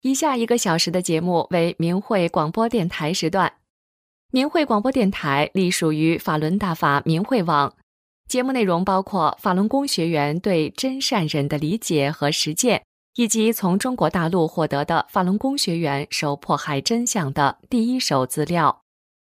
以下1个小时的节目为明慧广播电台时段。明慧广播电台隶属于法轮大法明慧网，节目内容包括法轮功学员对真善忍的理解和实践，以及从中国大陆获得的法轮功学员受迫害真相的第一手资料。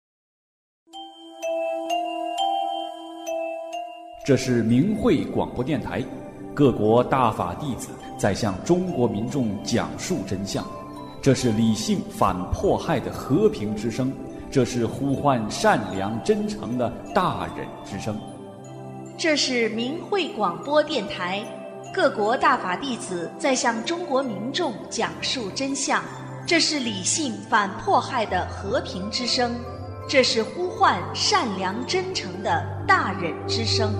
这是明慧广播电台，各国大法弟子在向中国民众讲述真相，这是理性反迫害的和平之声，这是呼唤善良真诚的大忍之声。 这是明慧广播电台，各国大法弟子在向中国民众讲述真相，这是理性反迫害的和平之声，这是呼唤善良真诚的大忍之声。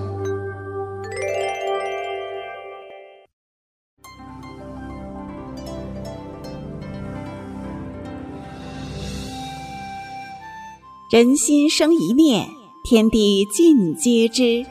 人心生一念，天地尽皆知。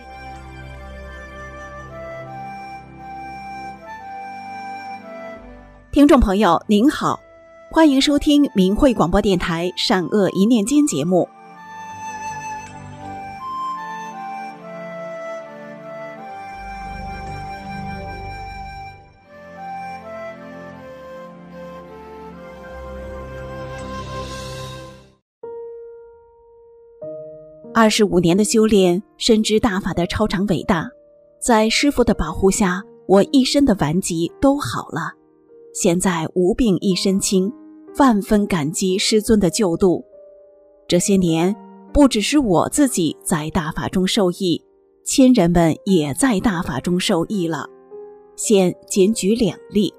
听众朋友您好，欢迎收听明慧广播电台善恶一念间节目。25年的修炼，深知大法的超常伟大，在师父的保护下，我一身的顽疾都好了，现在无病一身轻，万分感激师尊的救度。这些年，不只是我自己在大法中受益，亲人们也在大法中受益了。现仅举2例。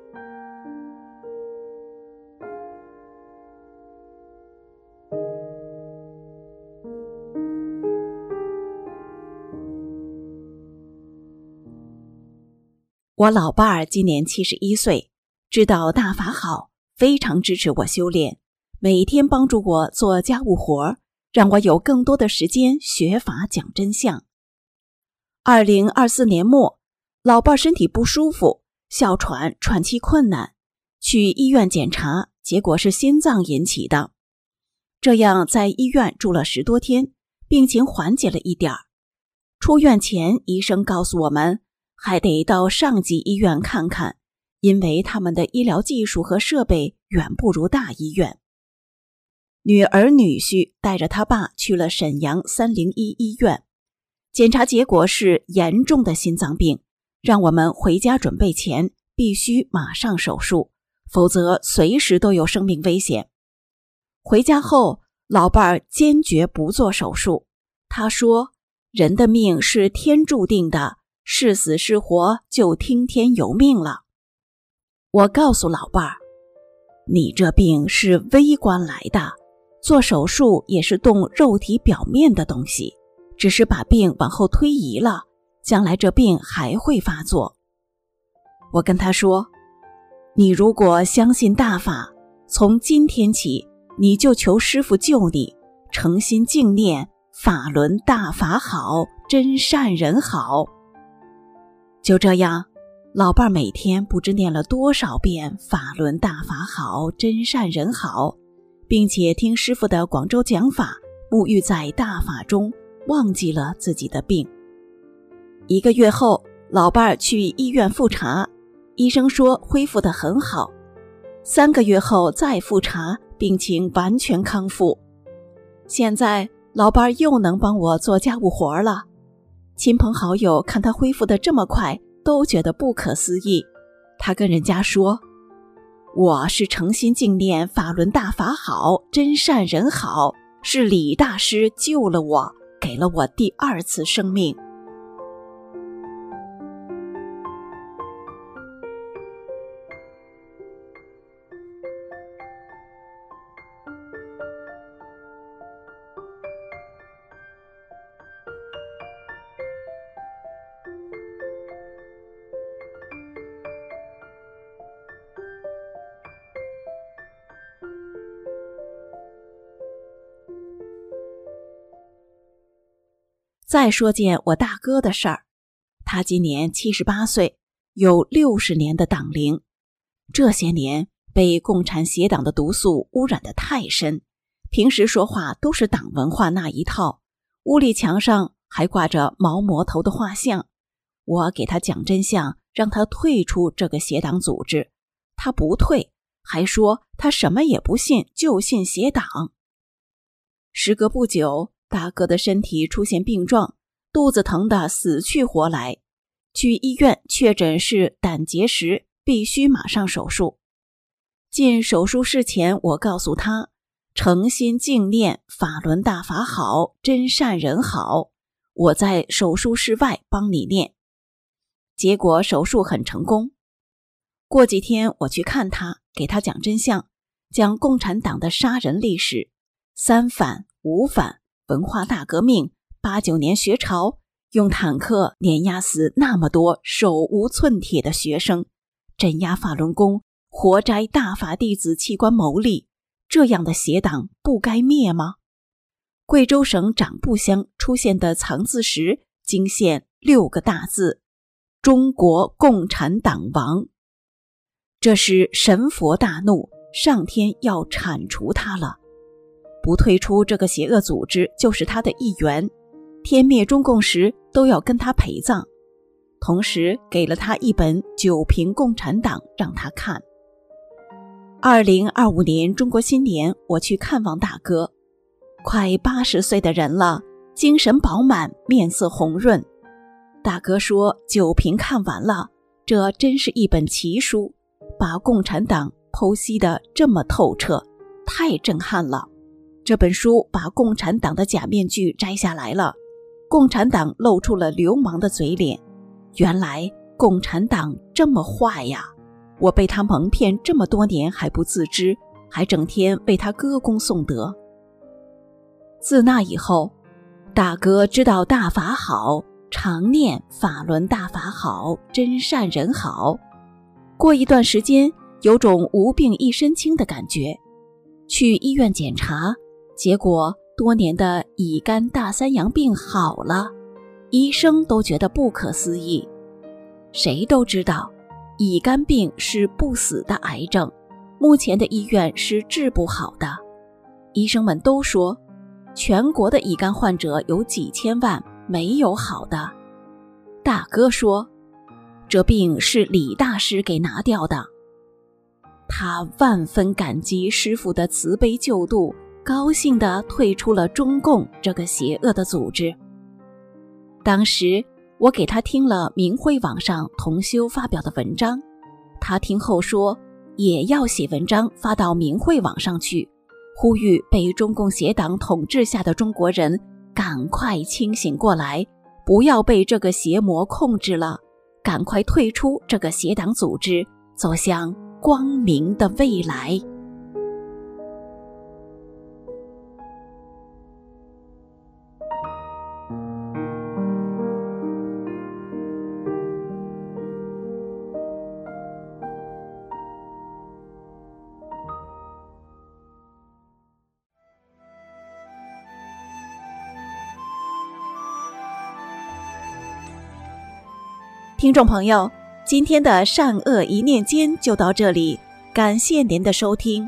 我老伴儿今年71岁，知道大法好，非常支持我修炼，每天帮助我做家务活，让我有更多的时间学法讲真相。2024年末，老伴儿身体不舒服，哮喘，喘气困难，去医院检查，结果是心脏引起的。这样在医院住了10多天，病情缓解了一点儿。出院前，医生告诉我们，还得到上级医院看看，因为他们的医疗技术和设备远不如大医院。女儿女婿带着他爸去了沈阳301医院，检查结果是严重的心脏病，让我们回家准备前必须马上手术，否则随时都有生命危险。回家后，老伴儿坚决不做手术，他说，人的命是天注定的，是死是活就听天由命了。我告诉老伴儿，你这病是微观来的，做手术也是动肉体表面的东西，只是把病往后推移了，将来这病还会发作。我跟他说，你如果相信大法，从今天起你就求师父救你，诚心敬念法轮大法好，真善人好。就这样，老伴儿每天不知念了多少遍法轮大法好，真善人好，并且听师父的广州讲法，沐浴在大法中，忘记了自己的病。1个月后，老伴儿去医院复查，医生说恢复得很好。3个月后再复查，病情完全康复。现在老伴儿又能帮我做家务活了。亲朋好友看他恢复得这么快，都觉得不可思议。他跟人家说，我是诚心敬念法轮大法好，真善人好，是李大师救了我，给了我第2次生命。再说件我大哥的事儿，他今年78岁，有60年的党龄。这些年被共产邪党的毒素污染得太深，平时说话都是党文化那一套，屋里墙上还挂着毛魔头的画像。我给他讲真相，让他退出这个邪党组织，他不退，还说他什么也不信，就信邪党。时隔不久，大哥的身体出现病状，肚子疼得死去活来，去医院确诊是胆结石，必须马上手术。进手术室前，我告诉他，诚心敬念法轮大法好，真善人好，我在手术室外帮你念。结果手术很成功。过几天我去看他，给他讲真相，讲共产党的杀人历史，3反5反，文化大革命，89年学潮，用坦克碾压死那么多手无寸铁的学生，镇压法轮功，活摘大法弟子器官牟利，这样的邪党不该灭吗？贵州省长布乡出现的藏字石惊现6个大字：中国共产党亡。这是神佛大怒，上天要铲除他了。不退出这个邪恶组织就是他的一员，天灭中共时都要跟他陪葬。同时给了他一本《九评共产党》让他看。2025年中国新年，我去看望大哥，快80岁的人了，精神饱满，面色红润。大哥说九评看完了，这真是一本奇书，把共产党剖析得这么透彻，太震撼了。这本书把共产党的假面具摘下来了，共产党露出了流氓的嘴脸。原来共产党这么坏呀，我被他蒙骗这么多年还不自知，还整天为他歌功颂德。自那以后，大哥知道大法好，常念法轮大法好，真善人好。过一段时间，有种无病一身轻的感觉，去医院检查，结果多年的乙肝大三阳病好了，医生都觉得不可思议。谁都知道乙肝病是不死的癌症，目前的医院是治不好的。医生们都说全国的乙肝患者有几千万，没有好的。大哥说这病是李大师给拿掉的。他万分感激师父的慈悲救度，高兴地退出了中共这个邪恶的组织。当时我给他听了明慧网上同修发表的文章，他听后说也要写文章发到明慧网上去，呼吁被中共邪党统治下的中国人赶快清醒过来，不要被这个邪魔控制了，赶快退出这个邪党组织，走向光明的未来。听众朋友，今天的善恶一念间就到这里，感谢您的收听。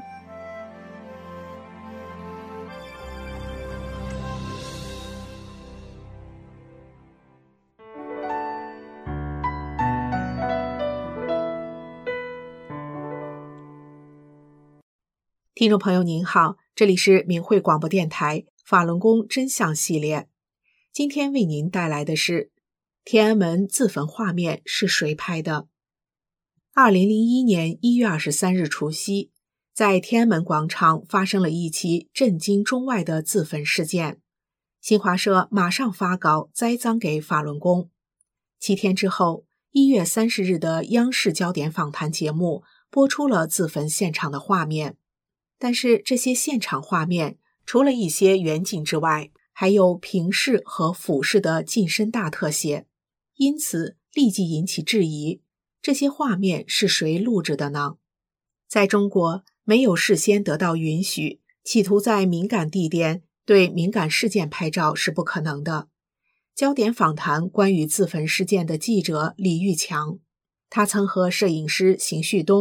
听众朋友您好，这里是明慧广播电台法轮功真相系列，今天为您带来的是天安门自焚画面是谁拍的？2001年1月23日除夕，在天安门广场发生了一起震惊中外的自焚事件。新华社马上发稿栽赃给法轮功。7天之后，1月30日的央视焦点访谈节目播出了自焚现场的画面。但是这些现场画面除了一些远景之外，还有平视和俯视的近身大特写，因此立即引起质疑，这些画面是谁录制的呢？在中国，没有事先得到允许，企图在敏感地点对敏感事件拍照是不可能的。焦点访谈关于自焚事件的记者李玉强，他曾和摄影师邢旭东、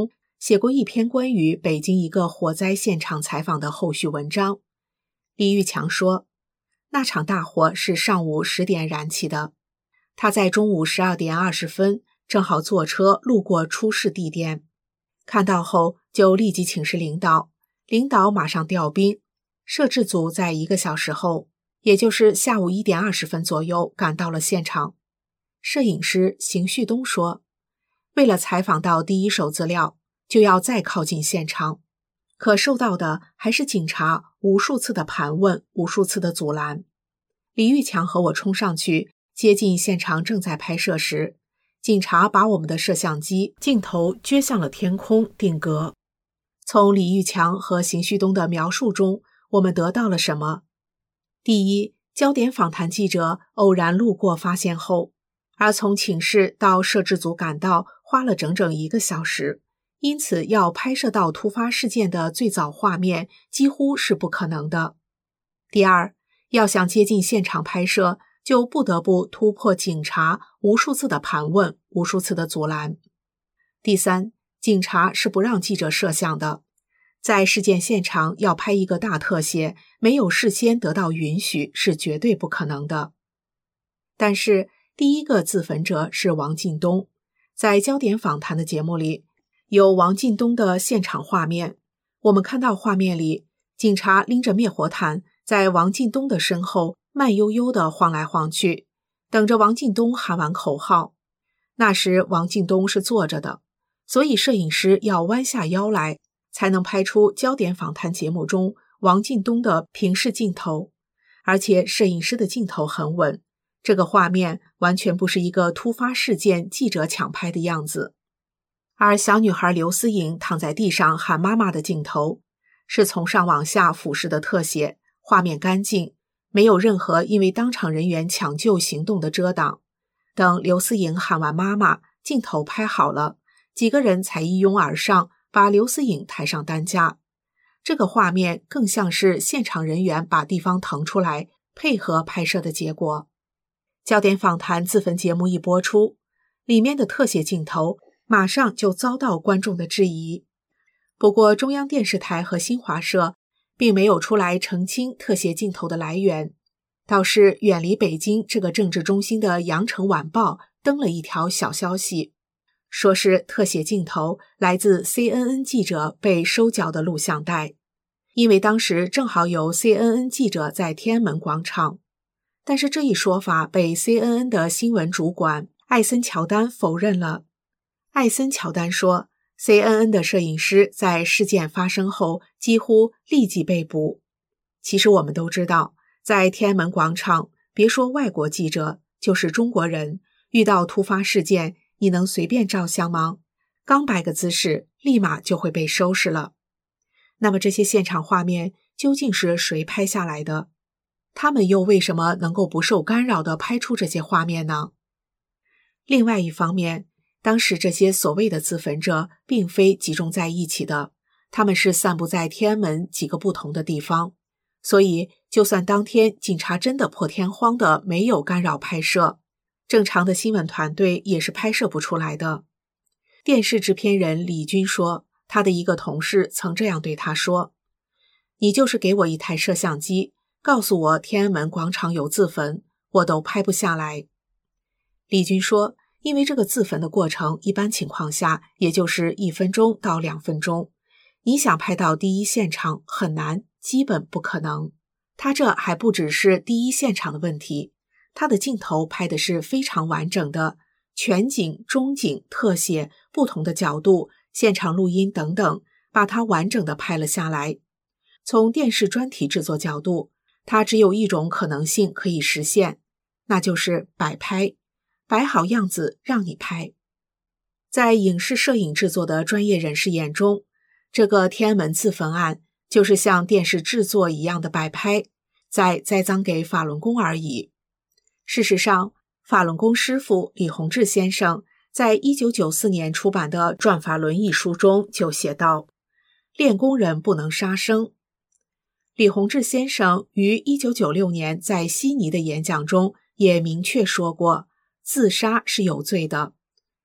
写过一篇关于北京一个火灾现场采访的后续文章。李玉强说，那场大火是上午10点燃起的，他在中午12点20分正好坐车路过出事地点，看到后就立即请示领导，领导马上调兵，摄制组在1个小时后，也就是下午1点20分左右赶到了现场。摄影师邢旭东说，为了采访到第一手资料，就要再靠近现场，可受到的还是警察无数次的盘问，无数次的阻拦。李玉强和我冲上去接近现场正在拍摄时，警察把我们的摄像机镜头撅向了天空定格。从李玉强和邢旭东的描述中，我们得到了什么？第一，焦点访谈记者偶然路过发现后，而从请示到摄制组赶到花了整整1个小时，因此要拍摄到突发事件的最早画面几乎是不可能的。第二，要想接近现场拍摄，就不得不突破警察无数次的盘问，无数次的阻拦。第三，警察是不让记者摄像的，在事件现场要拍一个大特写，没有事先得到允许是绝对不可能的。但是第一个自焚者是王进东，在焦点访谈的节目里，有王进东的现场画面，我们看到画面里，警察拎着灭火毯在王进东的身后慢悠悠地晃来晃去，等着王进东喊完口号。那时王进东是坐着的，所以摄影师要弯下腰来，才能拍出焦点访谈节目中王进东的平视镜头。而且摄影师的镜头很稳，这个画面完全不是一个突发事件记者抢拍的样子。而小女孩刘思颖躺在地上喊妈妈的镜头，是从上往下俯视的特写，画面干净，没有任何因为当场人员抢救行动的遮挡。等刘思颖喊完妈妈，镜头拍好了，几个人才一拥而上，把刘思颖抬上担架。这个画面更像是现场人员把地方腾出来，配合拍摄的结果。焦点访谈自焚节目一播出，里面的特写镜头马上就遭到观众的质疑。不过中央电视台和新华社并没有出来澄清特写镜头的来源，倒是远离北京这个政治中心的羊城晚报登了一条小消息，说是特写镜头来自 CNN 记者被收缴的录像带，因为当时正好有 CNN 记者在天安门广场。但是这一说法被 CNN 的新闻主管艾森乔丹否认了。艾森乔丹说， CNN 的摄影师在事件发生后几乎立即被捕。其实我们都知道，在天安门广场，别说外国记者，就是中国人，遇到突发事件，你能随便照相吗？刚摆个姿势，立马就会被收拾了。那么这些现场画面究竟是谁拍下来的？他们又为什么能够不受干扰地拍出这些画面呢？另外一方面，当时这些所谓的自焚者并非集中在一起的，他们是散布在天安门几个不同的地方，所以就算当天警察真的破天荒的没有干扰拍摄，正常的新闻团队也是拍摄不出来的。电视制片人李军说，他的一个同事曾这样对他说，你就是给我一台摄像机，告诉我天安门广场有自焚，我都拍不下来。李军说，因为这个自焚的过程一般情况下也就是1分钟到2分钟，你想拍到第一现场很难，基本不可能。他这还不只是第一现场的问题，他的镜头拍的是非常完整的，全景、中景、特写、不同的角度、现场录音等等，把它完整的拍了下来。从电视专题制作角度，它只有一种可能性可以实现，那就是摆拍，摆好样子让你拍。在影视摄影制作的专业人士眼中，这个天安门自焚案就是像电视制作一样的摆拍，在栽赃给法轮功而已。事实上，法轮功师父李洪志先生在1994年出版的《转法轮》一书中就写道，练功人不能杀生。李洪志先生于1996年在悉尼的演讲中也明确说过，自杀是有罪的。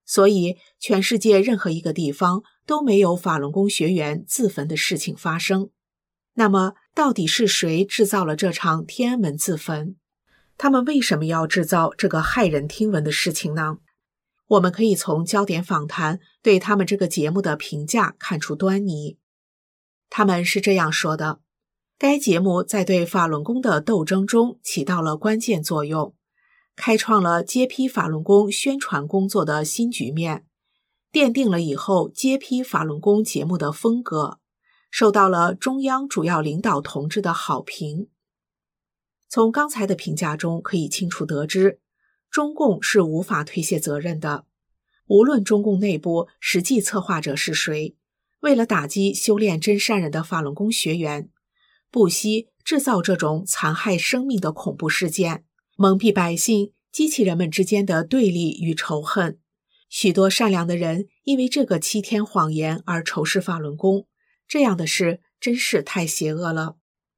所以全世界任何一个地方都没有法轮功学员自焚的事情发生。那么，到底是谁制造了这场天安门自焚？他们为什么要制造这个骇人听闻的事情呢？我们可以从焦点访谈对他们这个节目的评价看出端倪。他们是这样说的：该节目在对法轮功的斗争中起到了关键作用，开创了揭批法轮功宣传工作的新局面，奠定了以后揭批法轮功节目的风格，受到了中央主要领导同志的好评。从刚才的评价中可以清楚得知，中共是无法推卸责任的。无论中共内部实际策划者是谁，为了打击修炼真善人的法轮功学员，不惜制造这种残害生命的恐怖事件，蒙蔽百姓，激起人们之间的对立与仇恨。许多善良的人因为这个欺天谎言而仇视法轮功，这样的事真是太邪恶了。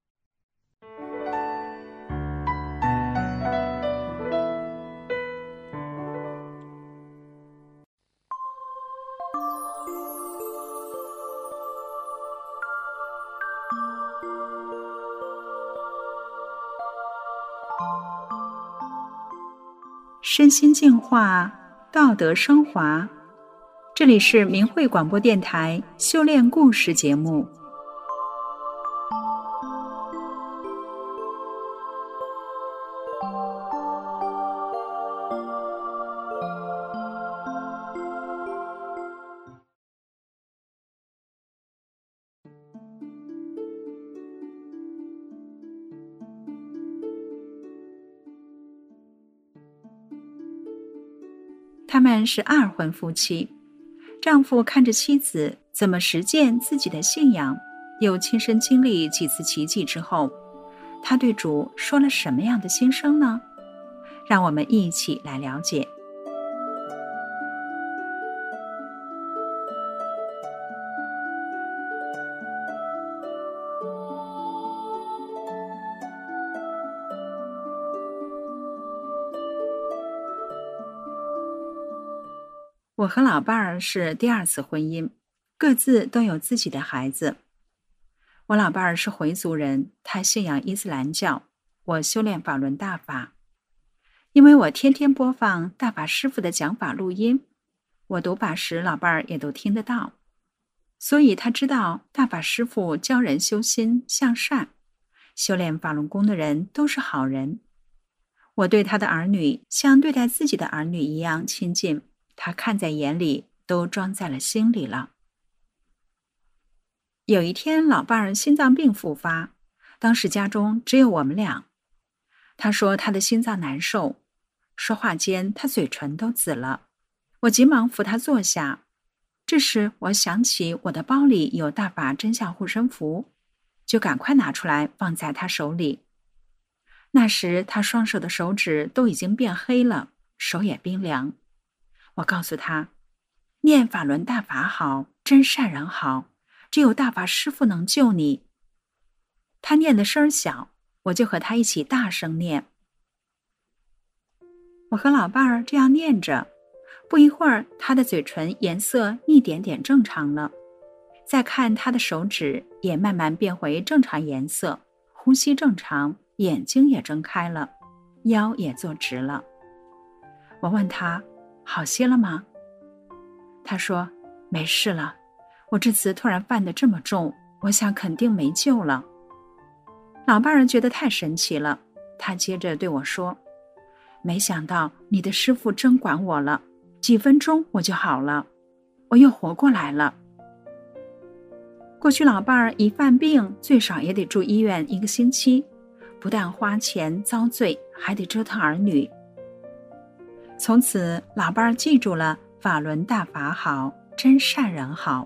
身心净化，道德升华。这里是明慧广播电台修炼故事节目。他们是二婚夫妻，丈夫看着妻子怎么实践自己的信仰，又亲身经历几次奇迹之后，他对主说了什么样的心声呢？让我们一起来了解。我和老伴儿是第二次婚姻，各自都有自己的孩子。我老伴儿是回族人，他信仰伊斯兰教，我修炼法轮大法。因为我天天播放大法师父的讲法录音，我读法时老伴儿也都听得到，所以他知道大法师父教人修心向善，修炼法轮功的人都是好人。我对他的儿女像对待自己的儿女一样亲近，他看在眼里，都装在了心里了。有一天，老伴儿心脏病复发，当时家中只有我们俩。他说他的心脏难受，说话间他嘴唇都紫了。我急忙扶他坐下。这时我想起我的包里有大法真相护身符，就赶快拿出来放在他手里。那时他双手的手指都已经变黑了，手也冰凉。我告诉他，念法轮大法好，真善人好，只有大法师父能救你。他念的声小，我就和他一起大声念。我和老伴儿这样念着，不一会儿他的嘴唇颜色一点点正常了，再看他的手指也慢慢变回正常颜色，呼吸正常，眼睛也睁开了，腰也坐直了。我问他好些了吗？他说没事了，我这次突然犯得这么重，我想肯定没救了。老伴儿觉得太神奇了，他接着对我说，没想到你的师父真管我了，几分钟我就好了，我又活过来了。过去老伴儿一犯病最少也得住医院1个星期，不但花钱遭罪，还得折腾儿女。从此老伴儿记住了法轮大法好，真善人好。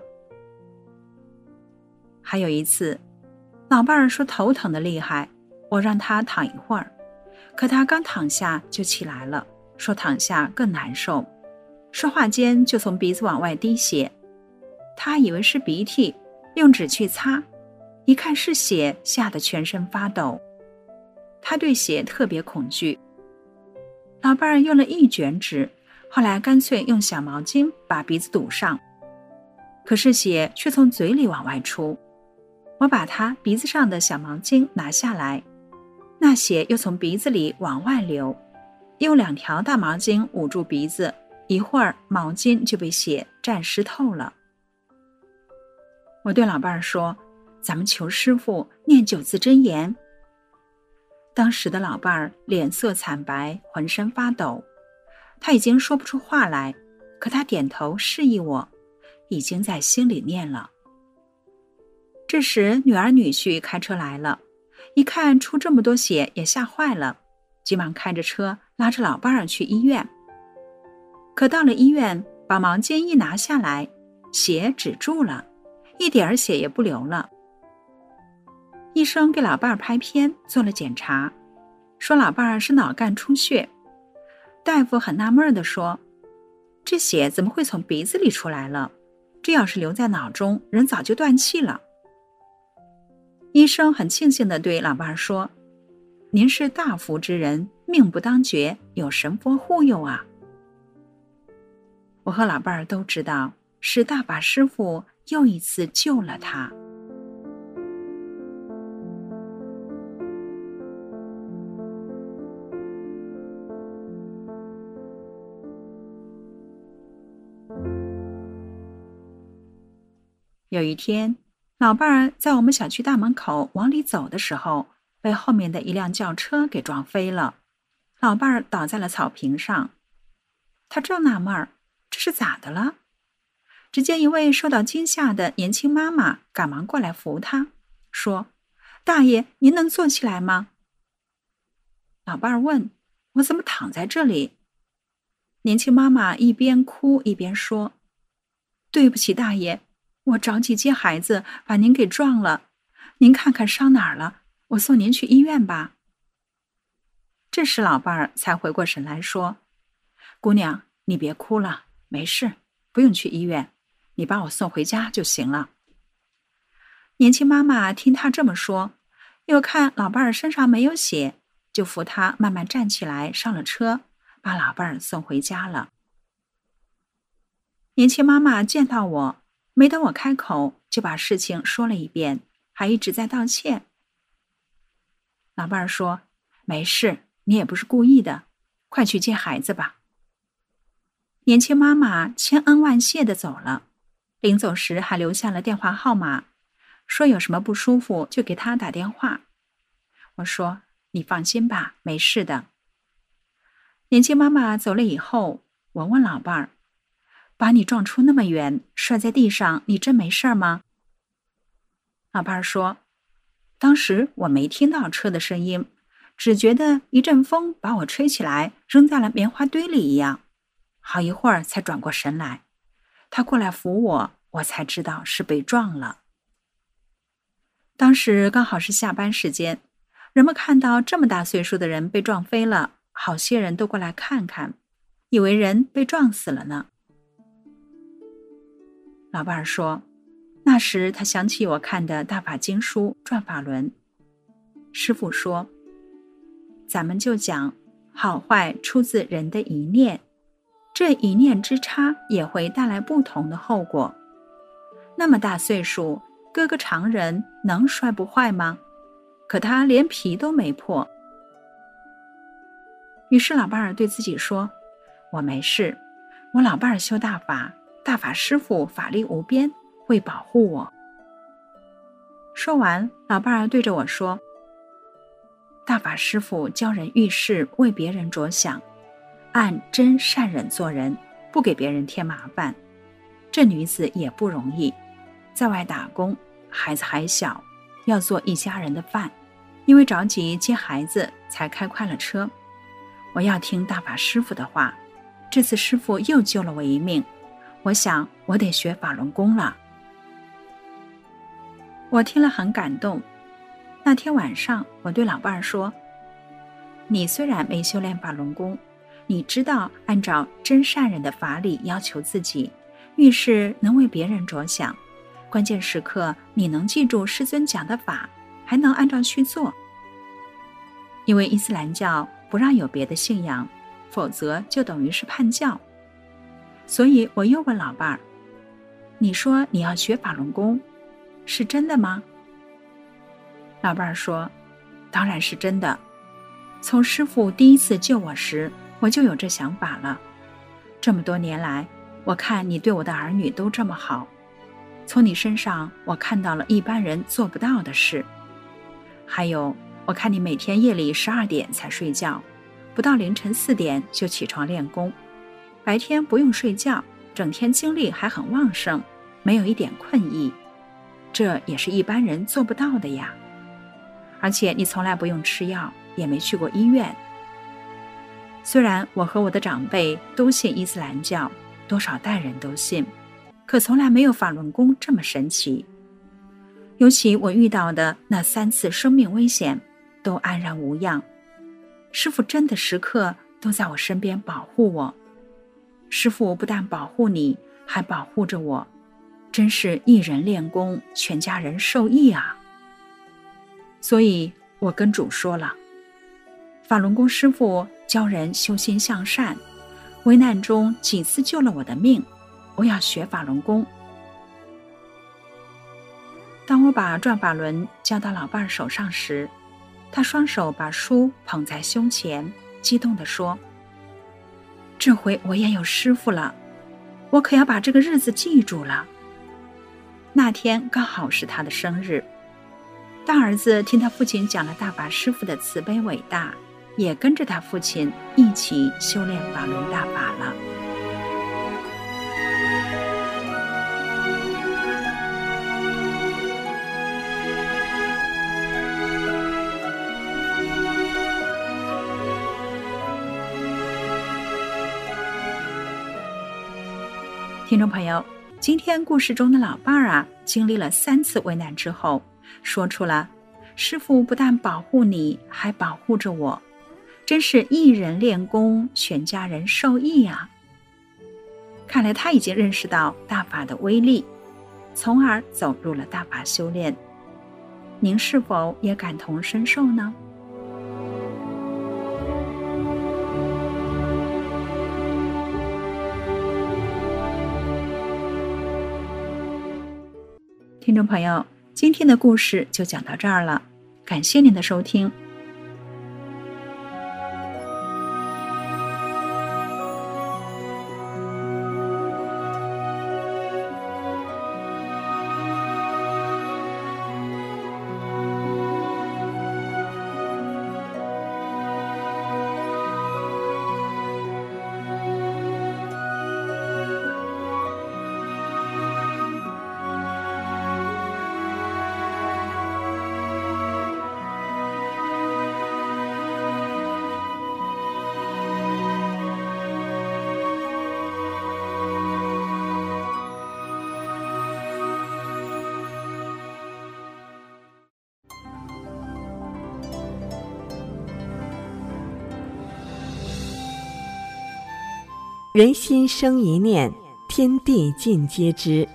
还有一次，老伴儿说头疼的厉害，我让他躺一会儿，可他刚躺下就起来了，说躺下更难受，说话间就从鼻子往外滴血。他以为是鼻涕，用纸去擦，一看是血，吓得全身发抖。他对血特别恐惧。老伴儿用了1卷纸， 后来干脆用小毛巾把鼻子堵上，可是血却从嘴里往外出。我把他鼻子上的小毛巾拿下来，那血又从鼻子里往外流，用2条大毛巾捂住鼻子，一会儿毛巾就被血沾湿透了。我对老伴儿说，咱们求师父念9字真言。当时的老伴儿脸色惨白，浑身发抖，他已经说不出话来，可他点头示意我，已经在心里念了。这时女儿女婿开车来了，一看出这么多血，也吓坏了，急忙开着车拉着老伴儿去医院。可到了医院，把毛巾一拿下来，血止住了，一点血也不流了。医生给老伴儿拍片做了检查，说老伴儿是脑干出血。大夫很纳闷地说，这血怎么会从鼻子里出来了？这要是留在脑中，人早就断气了。医生很庆幸地对老伴儿说，您是大福之人，命不当绝，有神佛护佑啊。我和老伴儿都知道，是大法师父又一次救了他。有一天，老伴儿在我们小区大门口往里走的时候，被后面的一辆轿车给撞飞了，老伴儿倒在了草坪上。他正纳闷儿，这是咋的了？只见一位受到惊吓的年轻妈妈赶忙过来扶他，说，大爷，您能坐起来吗？老伴儿问，我怎么躺在这里？年轻妈妈一边哭一边说，对不起大爷，我着急接孩子，把您给撞了，您看看伤哪儿了，我送您去医院吧。这时老伴儿才回过神来说，姑娘，你别哭了，没事，不用去医院，你把我送回家就行了。年轻妈妈听他这么说，又看老伴儿身上没有血，就扶他慢慢站起来上了车，把老伴儿送回家了。年轻妈妈见到我，没等我开口，就把事情说了一遍，还一直在道歉。老伴儿说，没事，你也不是故意的，快去接孩子吧。年轻妈妈千恩万谢地走了，临走时还留下了电话号码，说有什么不舒服就给她打电话。我说，你放心吧，没事的。年轻妈妈走了以后，我问老伴儿，把你撞出那么远，摔在地上，你真没事吗？老伴儿说，当时我没听到车的声音，只觉得一阵风把我吹起来，扔在了棉花堆里一样，好一会儿才转过神来。他过来扶我，我才知道是被撞了。当时刚好是下班时间，人们看到这么大岁数的人被撞飞了，好些人都过来看看，以为人被撞死了呢。老伴儿说，那时他想起我看的大法经书转法轮，师父说，咱们就讲好坏出自人的一念，这一念之差也会带来不同的后果。那么大岁数，搁个常人能摔不坏吗？可他连皮都没破。于是老伴儿对自己说，我没事，我老伴儿修大法，大法师父法力无边，会保护我。说完，老伴儿对着我说，大法师父教人遇事为别人着想，按真善忍做人，不给别人添麻烦。这女子也不容易，在外打工，孩子还小，要做一家人的饭，因为着急接孩子才开快了车。我要听大法师父的话，这次师父又救了我一命，我想我得学法轮功了。我听了很感动。那天晚上我对老伴儿说，你虽然没修炼法轮功，你知道按照真善忍的法理要求自己，遇事能为别人着想，关键时刻你能记住师尊讲的法，还能按照去做。因为伊斯兰教不让有别的信仰，否则就等于是叛教， 所以我又问老伴儿，你说你要学法轮功，是真的吗？老伴儿说，当然是真的。从师父第一次救我时，我就有这想法了。这么多年来，我看你对我的儿女都这么好，从你身上我看到了一般人做不到的事。还有，我看你每天夜里12点才睡觉，不到凌晨4点就起床练功，白天不用睡觉，整天精力还很旺盛，没有一点困意，这也是一般人做不到的呀。而且你从来不用吃药，也没去过医院。虽然我和我的长辈都信伊斯兰教，多少代人都信，可从来没有法轮功这么神奇。尤其我遇到的那3次生命危险都安然无恙，师父真的时刻都在我身边保护我。师父不但保护你，还保护着我，真是一人练功，全家人受益啊。所以我跟主说了，法轮功师父教人修心向善，危难中几次救了我的命，我要学法轮功。当我把转法轮交到老伴儿手上时，他双手把书捧在胸前，激动地说，这回我也有师父了，我可要把这个日子记住了。那天刚好是他的生日，大儿子听他父亲讲了大法师父的慈悲伟大，也跟着他父亲一起修炼法轮大法了。听众朋友，今天故事中的老伴儿经历了3次危难之后，说出了师父不但保护你，还保护着我，真是一人练功，全家人受益啊。看来他已经认识到大法的威力，从而走入了大法修炼。您是否也感同身受呢？听众朋友，今天的故事就讲到这儿了，感谢您的收听。 人心生一念，天地尽皆知。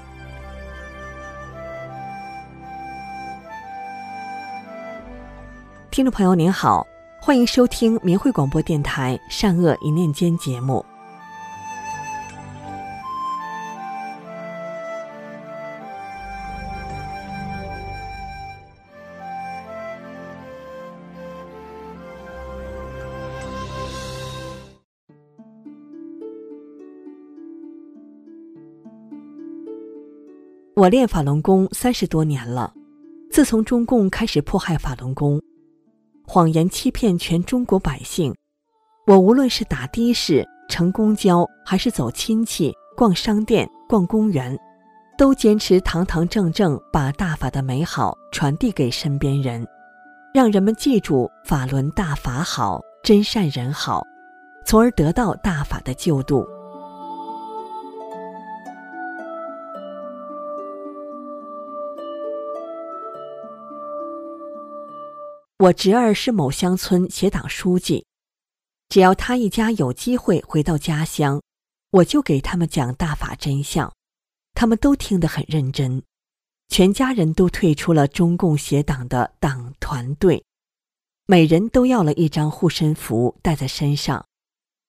听众朋友您好，欢迎收听明慧广播电台善恶一念间节目。我练法轮功30多年了，自从中共开始迫害法轮功，谎言欺骗全中国百姓，我无论是打的士、乘公交，还是走亲戚、逛商店、逛公园，都坚持堂堂正正把大法的美好传递给身边人，让人们记住法轮大法好，真善人好，从而得到大法的救度。我侄儿是某乡村协党书记，只要他一家有机会回到家乡，我就给他们讲大法真相，他们都听得很认真，全家人都退出了中共协党的党团队，每人都要了一张护身符带在身上，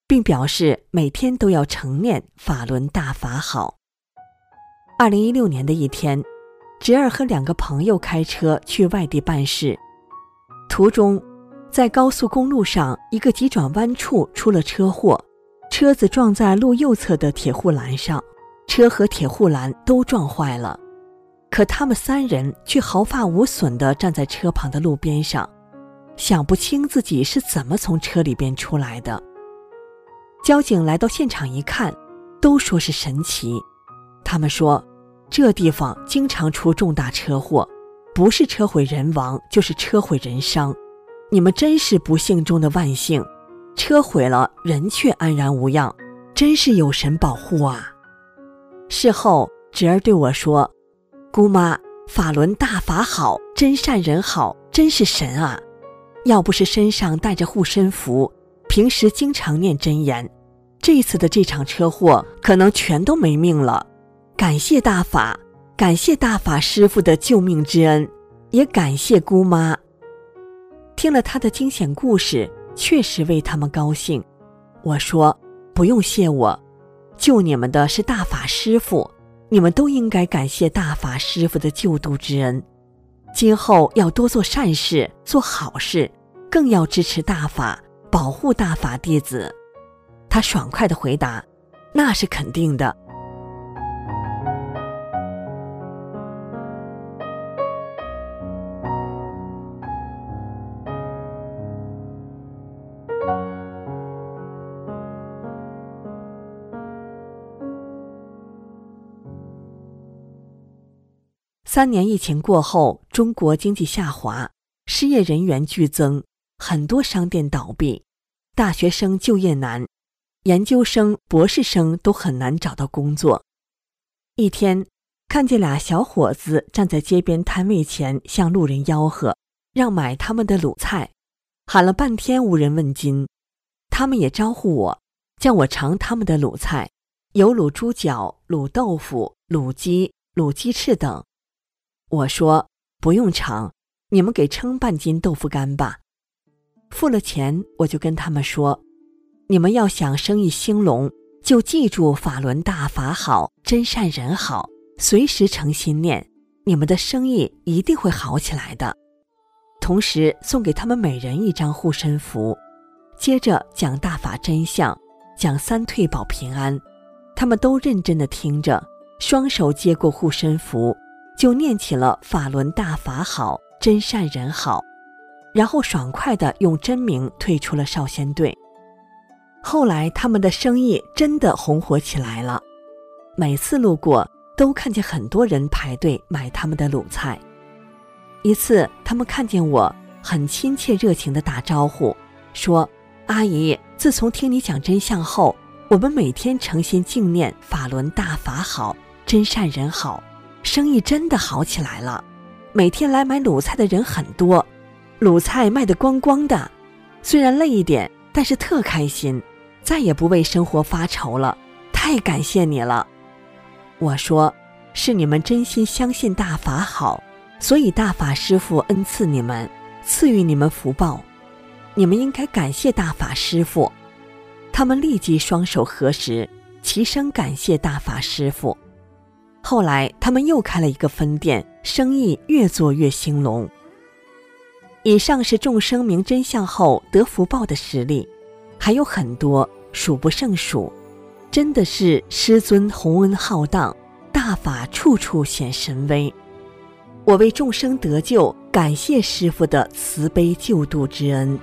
并表示每天都要承念法轮大法好。2016年的一天，侄儿和2个朋友开车去外地办事，途中在高速公路上一个急转弯处出了车祸，车子撞在路右侧的铁护栏上，车和铁护栏都撞坏了。可他们3人却毫发无损地站在车旁的路边上，想不清自己是怎么从车里边出来的。交警来到现场一看，都说是神奇。他们说，这地方经常出重大车祸，不是车毁人亡就是车毁人伤，你们真是不幸中的万幸，车毁了人却安然无恙，真是有神保护啊。事后侄儿对我说，姑妈，法轮大法好，真善人好，真是神啊！要不是身上带着护身符，平时经常念真言，这次的这场车祸可能全都没命了。感谢大法，感谢大法师父的救命之恩，也感谢姑妈。听了他的惊险故事，确实为他们高兴。我说，不用谢我，救你们的是大法师父，你们都应该感谢大法师父的救度之恩。今后要多做善事，做好事，更要支持大法，保护大法弟子。他爽快地回答，那是肯定的。3年疫情过后，中国经济下滑，失业人员剧增，很多商店倒闭，大学生就业难，研究生、博士生都很难找到工作。一天，看见俩小伙子站在街边摊位前向路人吆喝，让买他们的卤菜，喊了半天无人问津。他们也招呼我，叫我尝他们的卤菜，有卤猪脚、卤豆腐、卤鸡、卤鸡翅等。我说，不用尝，你们给称半斤豆腐干吧。付了钱，我就跟他们说，你们要想生意兴隆，就记住法轮大法好，真善人好，随时诚心念，你们的生意一定会好起来的。同时送给他们每人1张护身符，接着讲大法真相，讲3退保平安。他们都认真地听着，双手接过护身符，就念起了法轮大法好，真善人好，然后爽快地用真名退出了少先队。后来他们的生意真的红火起来了，每次路过都看见很多人排队买他们的卤菜。一次他们看见我，很亲切热情地打招呼，说，阿姨，自从听你讲真相后，我们每天诚心敬念法轮大法好，真善人好，生意真的好起来了，每天来买卤菜的人很多，卤菜卖得光光的，虽然累一点，但是特开心，再也不为生活发愁了，太感谢你了。我说，是你们真心相信大法好，所以大法师父恩赐你们，赐予你们福报，你们应该感谢大法师父。他们立即双手合十，齐声感谢大法师父。后来他们又开了一个分店，生意越做越兴隆。以上是众生明真相后得福报的实例，还有很多数不胜数，真的是师尊洪恩浩荡，大法处处显神威。我为众生得救，感谢师父的慈悲救度之恩。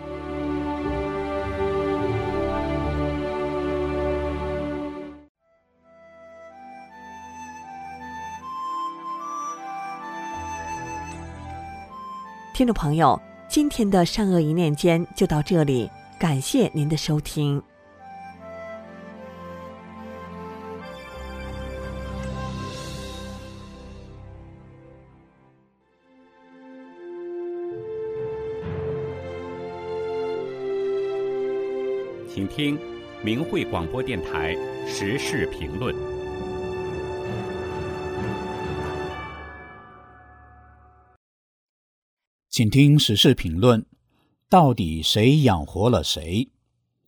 听众朋友，今天的善恶一念间就到这里，感谢您的收听。 请听明慧广播电台时事评论。 请听时事评论，到底谁养活了谁？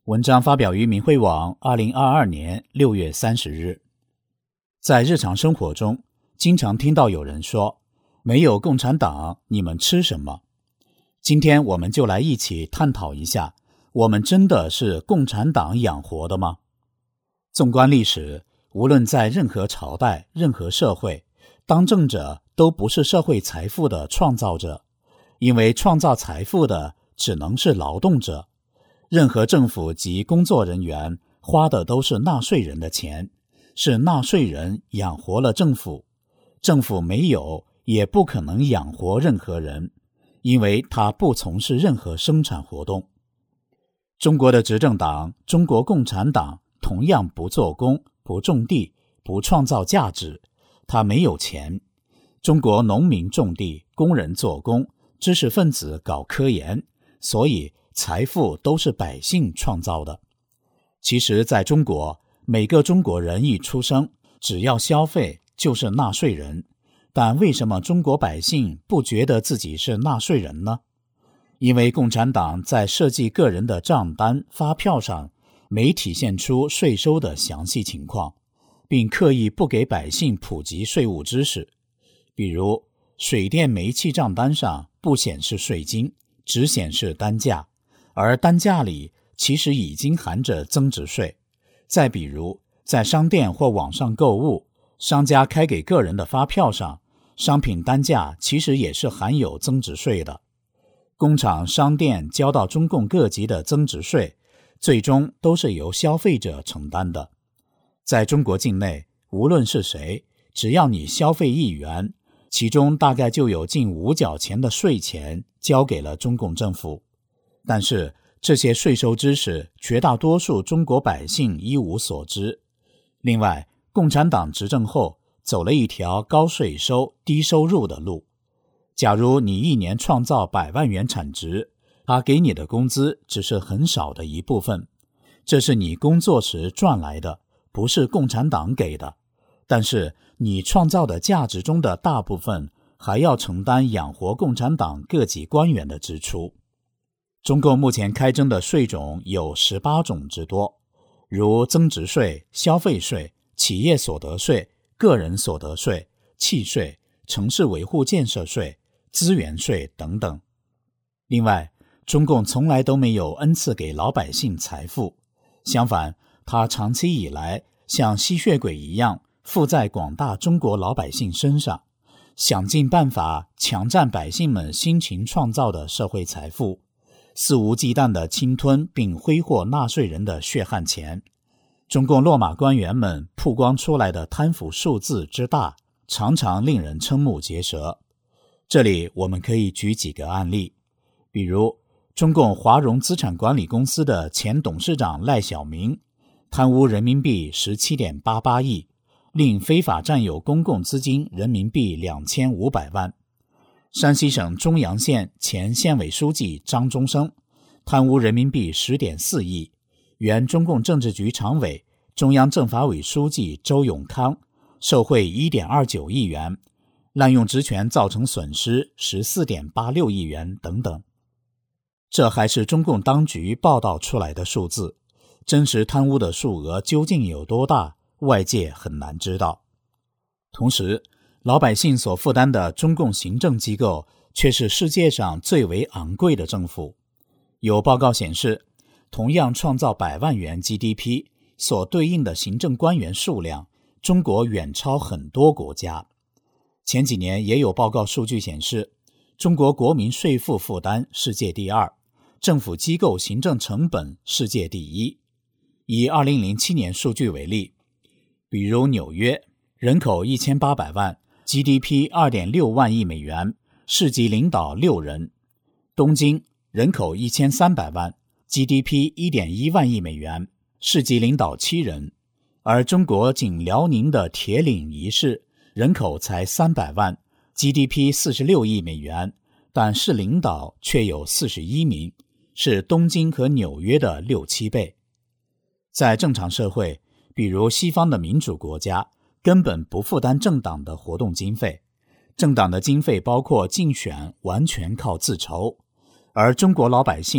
文章发表于明慧网2022年6月30日。在日常生活中，经常听到有人说，没有共产党，你们吃什么？今天我们就来一起探讨一下，我们真的是共产党养活的吗？纵观历史，无论在任何朝代、任何社会，当政者都不是社会财富的创造者，因为创造财富的只能是劳动者。任何政府及工作人员花的都是纳税人的钱，是纳税人养活了政府，政府没有也不可能养活任何人，因为他不从事任何生产活动。中国的执政党中国共产党同样不做工、不种地、不创造价值，他没有钱。中国农民种地，工人做工，知识分子搞科研，所以财富都是百姓创造的。其实在中国，每个中国人一出生，只要消费就是纳税人。但为什么中国百姓不觉得自己是纳税人呢？因为共产党在设计个人的账单、发票上没体现出税收的详细情况，并刻意不给百姓普及税务知识。比如，水电煤气账单上不显示税金，只显示单价，而单价里其实已经含着增值税。再比如，在商店或网上购物，商家开给个人的发票上，商品单价其实也是含有增值税的。工厂、商店交到中共各级的增值税，最终都是由消费者承担的。在中国境内，无论是谁，只要你消费1元，其中大概就有近5角钱的税钱交给了中共政府。但是这些税收知识，绝大多数中国百姓一无所知。另外，共产党执政后，走了一条高税收、低收入的路。假如你一年创造100万元产值，他给你的工资只是很少的一部分，这是你工作时赚来的，不是共产党给的。但是你创造的价值中的大部分还要承担养活共产党各级官员的支出。中共目前开征的税种有18种之多，如增值税、消费税、企业所得税、个人所得税、契税、城市维护建设税、资源税等等。另外，中共从来都没有恩赐给老百姓财富，相反，他长期以来像吸血鬼一样附在广大中国老百姓身上，想尽办法强占百姓们辛勤创造的社会财富，肆无忌惮地侵吞并挥霍纳税人的血汗钱。中共落马官员们曝光出来的贪腐数字之大，常常令人瞠目结舌。这里我们可以举几个案例，比如中共华融资产管理公司的前董事长赖小民贪污人民币 17.88 亿，另非法占有公共资金人民币2500万。山西省中阳县前县委书记张中生贪污人民币 10.4 亿，原中共政治局常委、中央政法委书记周永康受贿 1.29 亿元，滥用职权造成损失 14.86 亿元等等。这还是中共当局报道出来的数字，真实贪污的数额究竟有多大，外界很难知道。同时，老百姓所负担的中共行政机构却是世界上最为昂贵的政府。有报告显示，同样创造100万元 GDP 所对应的行政官员数量，中国远超很多国家。前几年也有报告数据显示，中国国民税负负担世界第2，政府机构行政成本世界第1。以2007年数据为例，比如纽约，人口1800万， GDP 2.6 万亿美元，市级领导6人；东京，人口1300万， GDP 1.1 万亿美元，市级领导7人。而中国仅辽宁的铁岭一市，人口才300万， GDP 46亿美元，但市领导却有41名，是东京和纽约的6、7倍。在正常社会，比如西方的民主国家，根本不负担政党的活动经费，政党的经费包括竞选完全靠自筹，而中国老百姓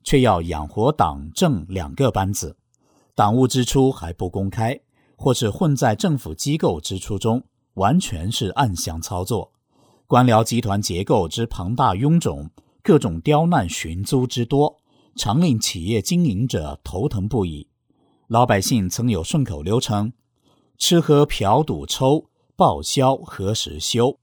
却要养活党政2个班子，党务支出还不公开，或是混在政府机构支出中，完全是暗箱操作。官僚集团结构之庞大臃肿，各种刁难寻租之多，常令企业经营者头疼不已。老百姓曾有顺口溜称：吃喝嫖赌抽，报销何时休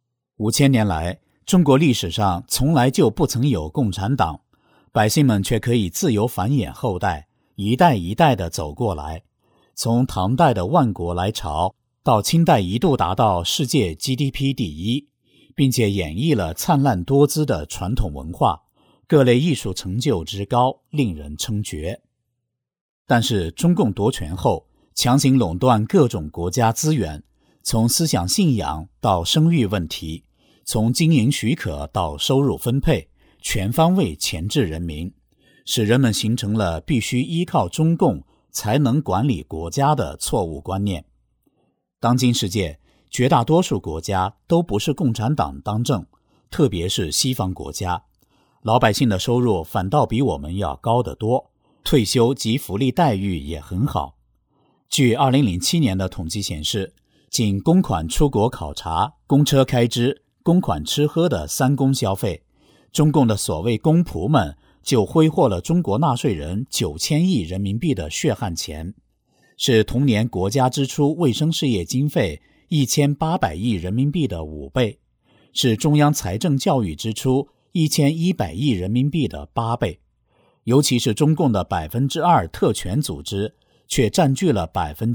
？5000年来，中国历史上从来就不曾有共产党，百姓们却可以自由繁衍后代，一代一代地走过来。从唐代的万国来朝，到清代一度达到世界 GDP 第1，并且演绎了灿烂多姿的传统文化，各类艺术成就之高，令人称绝。但是中共夺权后，强行垄断各种国家资源，从思想信仰到生育问题，从经营许可到收入分配，全方位钳制人民，使人们形成了必须依靠中共才能管理国家的错误观念。当今世界，绝大多数国家都不是共产党当政，特别是西方国家，老百姓的收入反倒比我们要高得多，退休及福利待遇也很好。据2007年的统计显示，仅公款出国考察、公车开支、公款吃喝的3公消费，中共的所谓公仆们就挥霍了中国纳税人9000亿人民币的血汗钱，是同年国家支出卫生事业经费1800亿人民币的5倍，是中央财政教育支出1100亿人民币的8倍。尤其是中共的2%特权组织，却占据了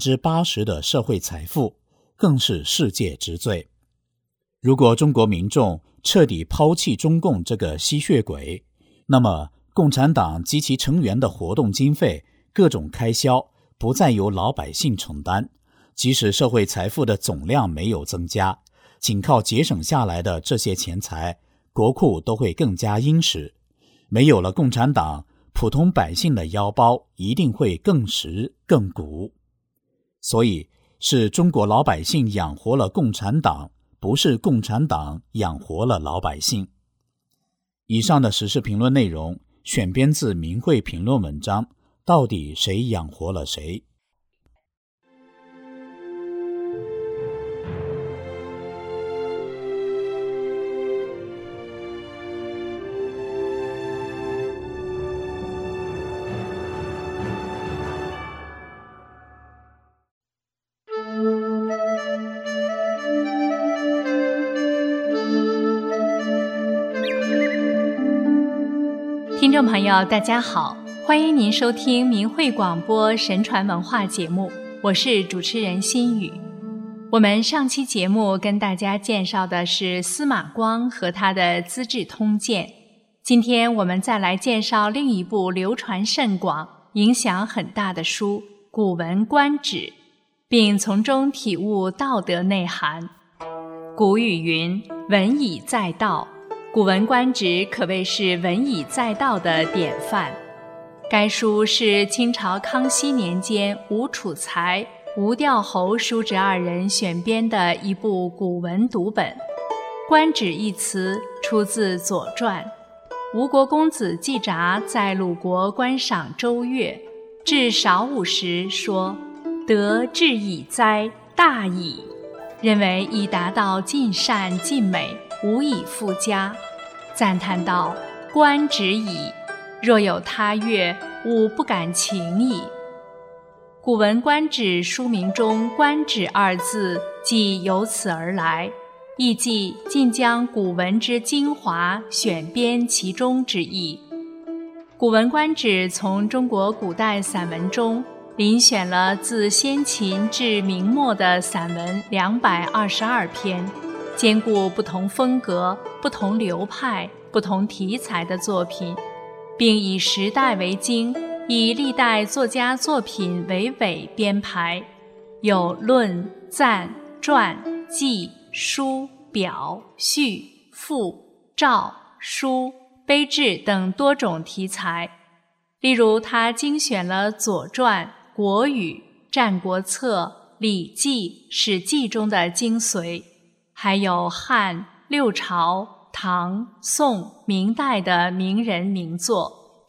80%的社会财富，更是世界之最。如果中国民众彻底抛弃中共这个吸血鬼，那么共产党及其成员的活动经费、各种开销不再由老百姓承担，即使社会财富的总量没有增加，仅靠节省下来的这些钱财，国库都会更加殷实。没有了共产党，普通百姓的腰包一定会更实更鼓。所以是中国老百姓养活了共产党，不是共产党养活了老百姓。以上的时事评论内容选编自明慧评论文章，到底谁养活了谁？ 听众朋友大家好，欢迎您收听明慧广播神传文化节目，我是主持人心雨。我们上期节目跟大家介绍的是司马光和他的《资治通鉴》，今天我们再来介绍另一部流传甚广、影响很大的书《古文观止》，并从中体悟道德内涵。古语云：文以载道，古文观止可谓是文以载道的典范。该书是清朝康熙年间吴楚才、吴调侯叔侄2人选编的一部古文读本。观止一词出自《左传》。吴国公子季札在鲁国观赏周月，至少午时说：“得志以哉，大矣！”认为已达到尽善尽美，无以复加。赞叹道：“观止矣，若有他阅，吾不敢情矣。”古文观止书名中观止2字即由此而来，意即尽将古文之精华选编其中之意。古文观止从中国古代散文中遴选了自先秦至明末的散文222篇，兼顾不同风格、不同流派、不同题材的作品，并以时代为经，以历代作家作品为尾编排，有论、赞、传、记、书、表、序、赋、诏、书、碑志等多种题材。例如他精选了《左传》、《国语》、《战国策》、《礼记》、《史记》中的精髓，还有汉、六朝、唐、宋、明代的名人名作，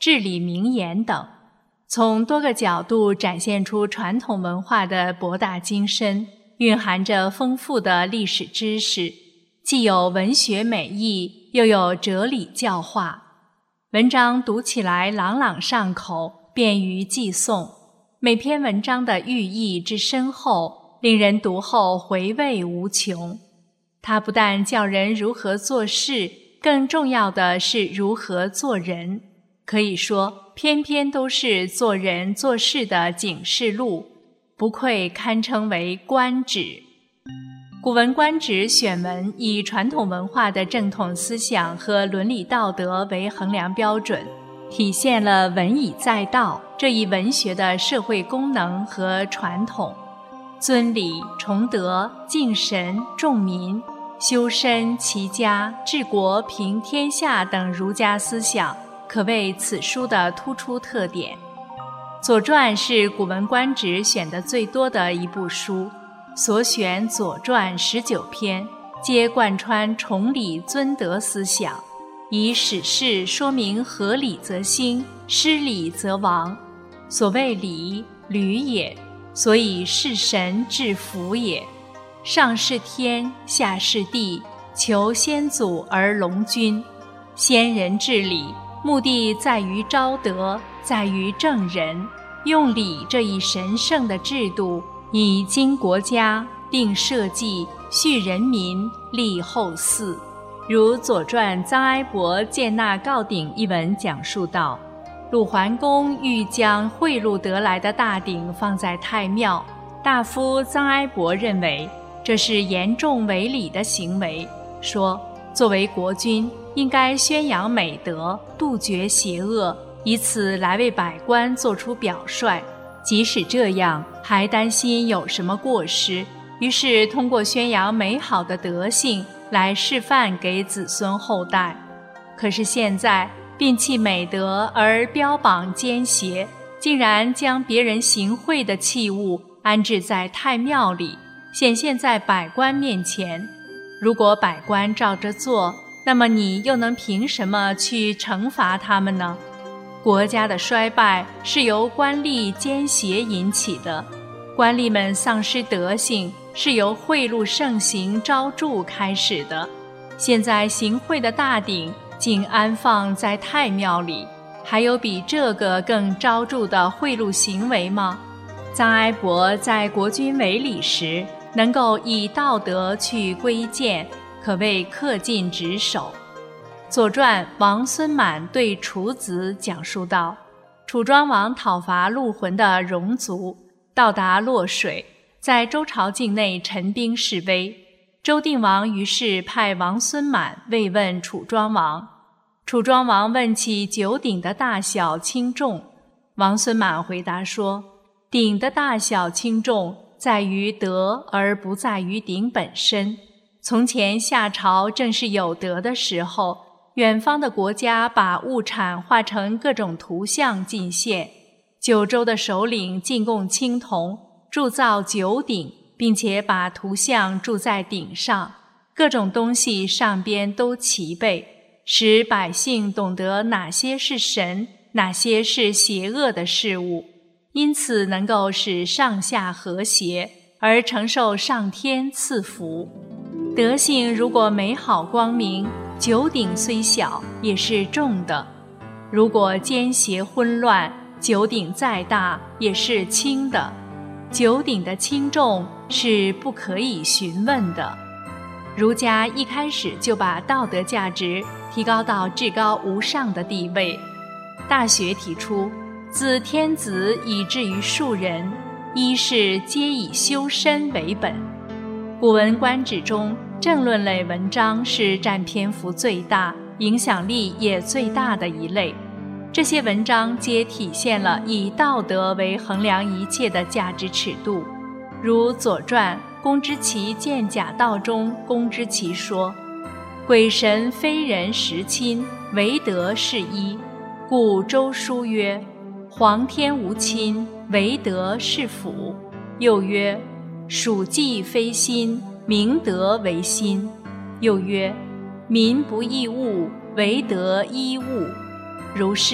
至理名言等，从多个角度展现出传统文化的博大精深，蕴含着丰富的历史知识，既有文学美意，又有哲理教化。文章读起来朗朗上口，便于记诵。每篇文章的寓意之深厚，令人读后回味无穷。它不但教人如何做事，更重要的是如何做人。可以说，篇篇都是做人做事的警示录，不愧堪称为官职。《古文观止》选文以传统文化的正统思想和伦理道德为衡量标准，体现了文以载道这一文学的社会功能和传统。尊礼、崇德、敬神、重民、修身、齐家、治国、平天下等儒家思想，可谓此书的突出特点。《左传》是《古文观止》选的最多的一部书，所选《左传》19篇，皆贯穿崇礼尊德思想，以史事说明合理则兴，失礼则亡。所谓礼，履也，所以事神治福也。上是天，下是地，求先祖而隆君。先人治理，目的在于昭德，在于正人，用礼这一神圣的制度，以经国家，定社稷，恤人民，立后嗣。如《左传》臧哀伯建纳告鼎一文讲述道，鲁桓公欲将贿赂得来的大鼎放在太庙，大夫臧哀伯认为这是严重违礼的行为，说作为国君，应该宣扬美德，杜绝邪恶，以此来为百官做出表率。即使这样，还担心有什么过失，于是通过宣扬美好的德性来示范给子孙后代。可是现在摒弃美德而标榜奸邪，竟然将别人行贿的器物安置在太庙里，显现在百官面前。如果百官照着做，那么你又能凭什么去惩罚他们呢？国家的衰败是由官吏奸邪引起的，官吏们丧失德性是由贿赂盛行招助开始的。现在行贿的大鼎竟安放在太庙里，还有比这个更招助的贿赂行为吗？臧哀伯在国君违礼时，能够以道德去规谏，可谓恪尽职守。左传王孙满对楚子讲述道，楚庄王讨伐陆浑的戎族，到达洛水，在周朝境内陈兵示威。周定王于是派王孙满慰问楚庄王。楚庄王问起酒鼎的大小轻重，王孙满回答说，鼎的大小轻重在于德，而不在于鼎本身。从前夏朝正是有德的时候，远方的国家把物产画成各种图像进献，九州的首领进贡青铜，铸造九鼎，并且把图像铸在鼎上，各种东西上边都齐备，使百姓懂得哪些是神，哪些是邪恶的事物，因此能够使上下和谐，而承受上天赐福。德性如果美好光明，九鼎虽小也是重的；如果奸邪混乱，九鼎再大也是轻的。九鼎的轻重是不可以询问的。儒家一开始就把道德价值提高到至高无上的地位。大学提出，自天子以至于庶人，一是皆以修身为本。古文观止中，政论类文章是占篇幅最大、影响力也最大的一类。这些文章皆体现了以道德为衡量一切的价值尺度。如《左传》公之奇见假道中，公之奇说，鬼神非人实亲，唯德是一。故周书曰，皇天无亲，唯德是辅。又曰，属稷非心，明德为心。又曰，民不异物，唯德依物。如是，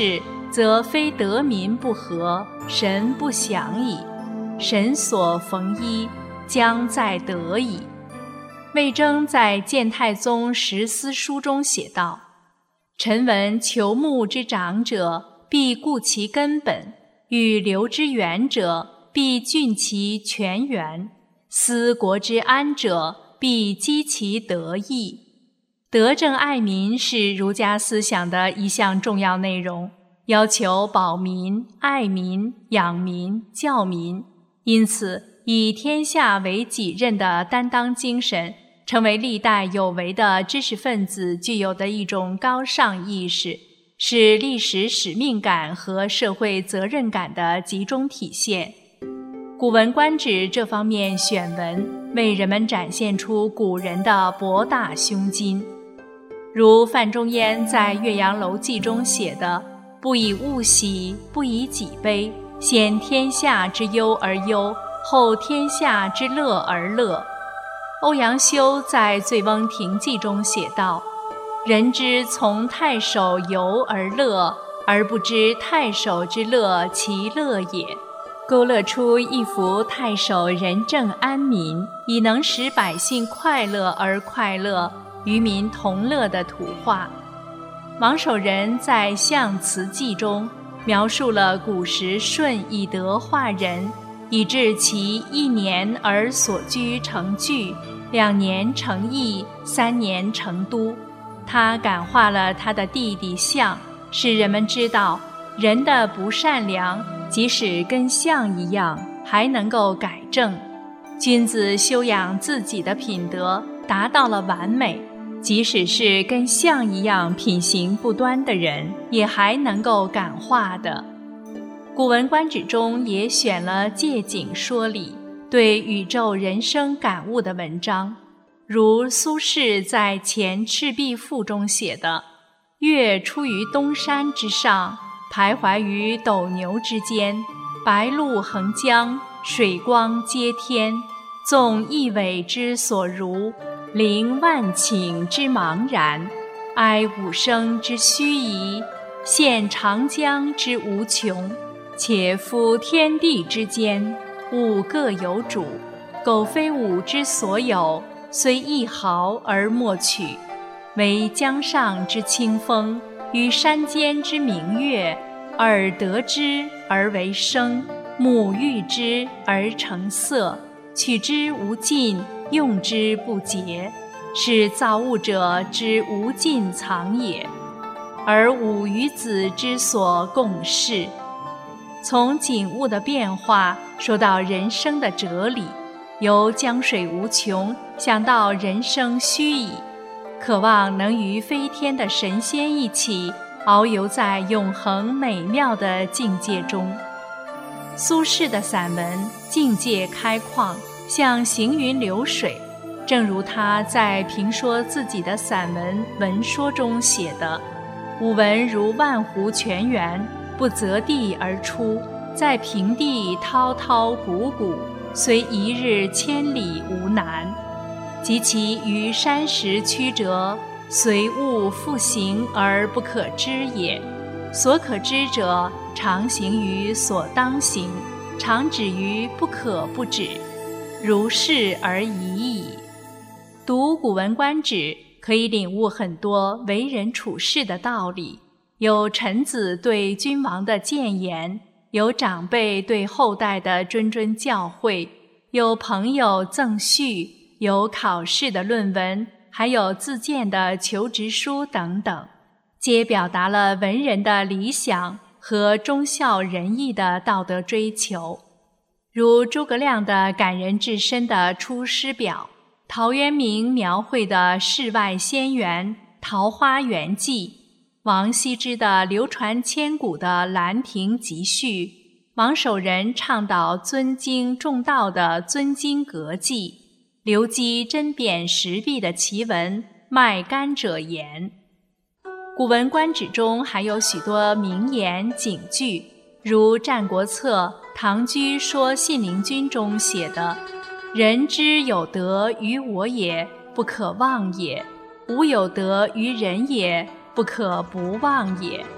则非得民不和，神不祥矣。神所逢一，将在得矣。魏征在《谏太宗十思书》中写道：臣闻求木之长者，必固其根本；欲留之远者，必峻其泉源；思国之安者，必积其德义。德政爱民是儒家思想的一项重要内容，要求保民、爱民、养民、教民。因此，以天下为己任的担当精神，成为历代有为的知识分子具有的一种高尚意识，是历史使命感和社会责任感的集中体现。《古文观止》这方面选文，为人们展现出古人的博大胸襟。如范仲淹在《岳阳楼记》中写的“不以物喜，不以己悲，先天下之忧而忧，后天下之乐而乐”。欧阳修在《醉翁亭记》中写道：“人之从太守游而乐，而不知太守之乐其乐也”，勾勒出一幅太守仁政安民，以能使百姓快乐而快乐，与民同乐的图画。王守仁在《象辞记》中描述了古时舜以德化人，以致其1年而所居成具，2年成邑，3年成都。他感化了他的弟弟象，使人们知道人的不善良即使跟象一样还能够改正。君子修养自己的品德达到了完美，即使是跟象一样品行不端的人，也还能够感化的。《古文观止》中也选了借景说理，对宇宙人生感悟的文章，如苏轼在《前赤壁赋》中写的：“月出于东山之上，徘徊于斗牛之间，白露横江，水光接天，纵一苇之所如，凌万顷之茫然，哀吾生之夙疑，羡长江之无穷。且夫天地之间，物各有主，苟非吾之所有，虽一毫而莫取。惟江上之清风，与山间之明月，耳得之而为声，目遇之而成色，取之无尽，用之不竭，是造物者之无尽藏也，而吾与子之所共适。”从景物的变化说到人生的哲理，由江水无穷想到人生虚矣，渴望能与飞天的神仙一起遨游在永恒美妙的境界中。苏轼的散文境界开旷，像行云流水，正如他在评说自己的散文文说中写的：“吾闻如万湖泉源，不择地而出，在平地滔滔汩汩，虽一日千里无难。及其于山石曲折，随物复行而不可知也。所可知者，常行于所当行，常止于不可不止，如是而已矣。”读《古文观止》可以领悟很多为人处事的道理，有臣子对君王的谏言，有长辈对后代的谆谆教诲，有朋友赠序，有考试的论文，还有自荐的求职书等等，皆表达了文人的理想和忠孝仁义的道德追求。如诸葛亮的感人至深的《出师表》，陶渊明描绘的世外仙园《桃花源记》，王羲之的流传千古的《兰亭集序》，王守仁倡导尊经重道的《尊经阁记》，刘基针砭时弊的奇文《卖甘蔗言》。《古文观止》中还有许多名言警句，如《战国策·唐居说信陵君》中写的：“人之有德于我也，不可忘也；吾有德于人也，不可不忘也。”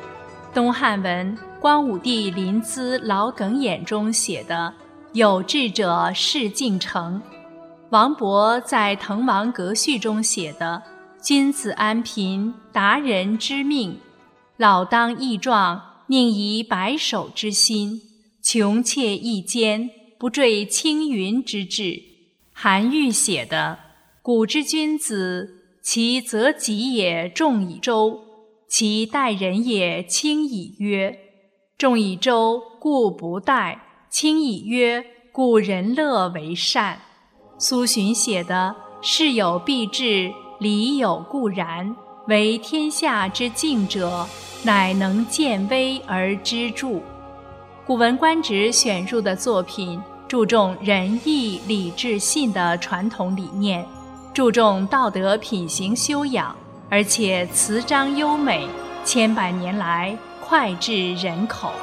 东汉文光武帝临淄老耿偃中写的有志者事竟成，王勃在滕王阁序中写的君子安贫，达人之命，老当益壮，宁移白首之心，穷切益坚，不坠青云之志。韩愈写的古之君子，其择己也重以周，其待人也轻以约。重以周，故不待；轻以约，故人乐为善。苏洵写的事有必至，理有固然，为天下之敬者，乃能见微而知著。《古文观止》选入的作品注重仁义礼智信的传统理念，注重道德品行修养，而且词章优美，千百年来脍炙人口。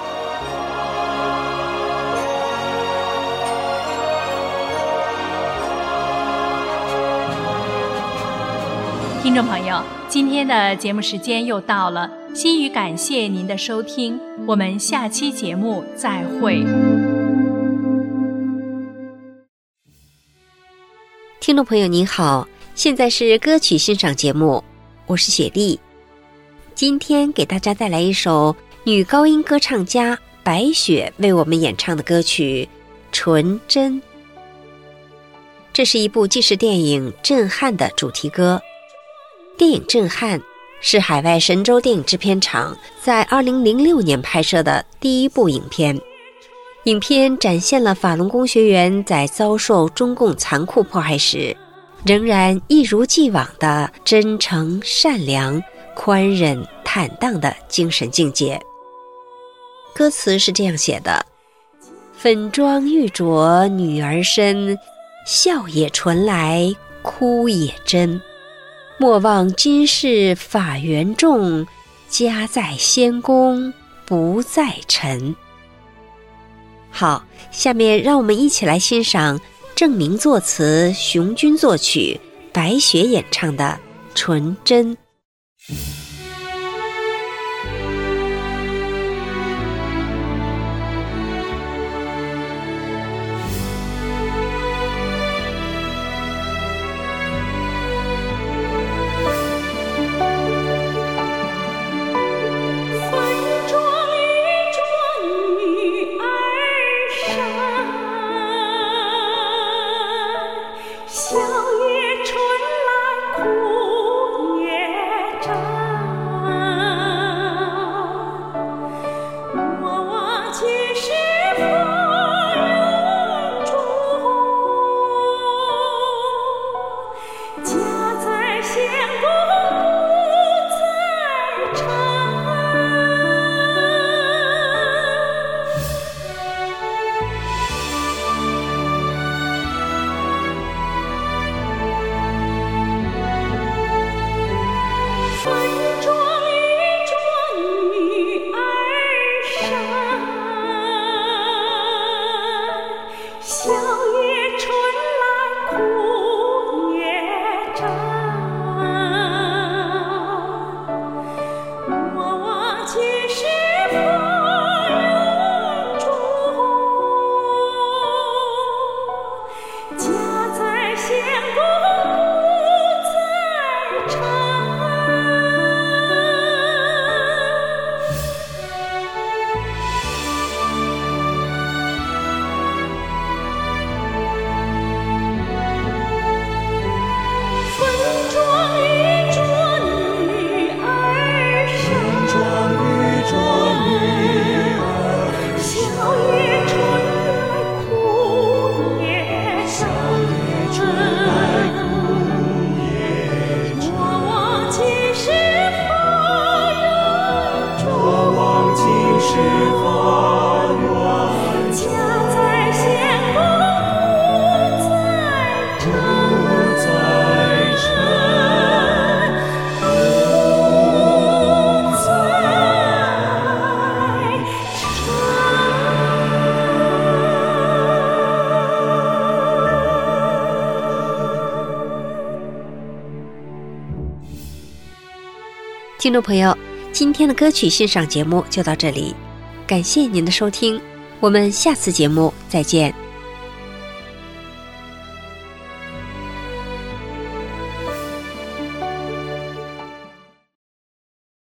听众朋友，今天的节目时间又到了，心语感谢您的收听，我们下期节目再会。 听众朋友您好，现在是歌曲欣赏节目，我是雪莉。今天给大家带来一首女高音歌唱家白雪为我们演唱的歌曲《纯真》。这是一部纪实电影《震撼》的主题歌。电影《震撼》是海外神州电影制片厂在2006年拍摄的第一部影片。影片展现了法轮功学员在遭受中共残酷迫害时，仍然一如既往的真诚、善良、宽忍、坦荡的精神境界。歌词是这样写的：粉妆玉琢女儿身，笑也纯来，哭也真。莫忘今世法缘重，家在仙宫不在尘。好，下面让我们一起来欣赏郑明作词，熊军作曲，白雪演唱的《纯真》。听众朋友， 今天的歌曲欣赏节目就到这里，感谢您的收听，我们下次节目再见。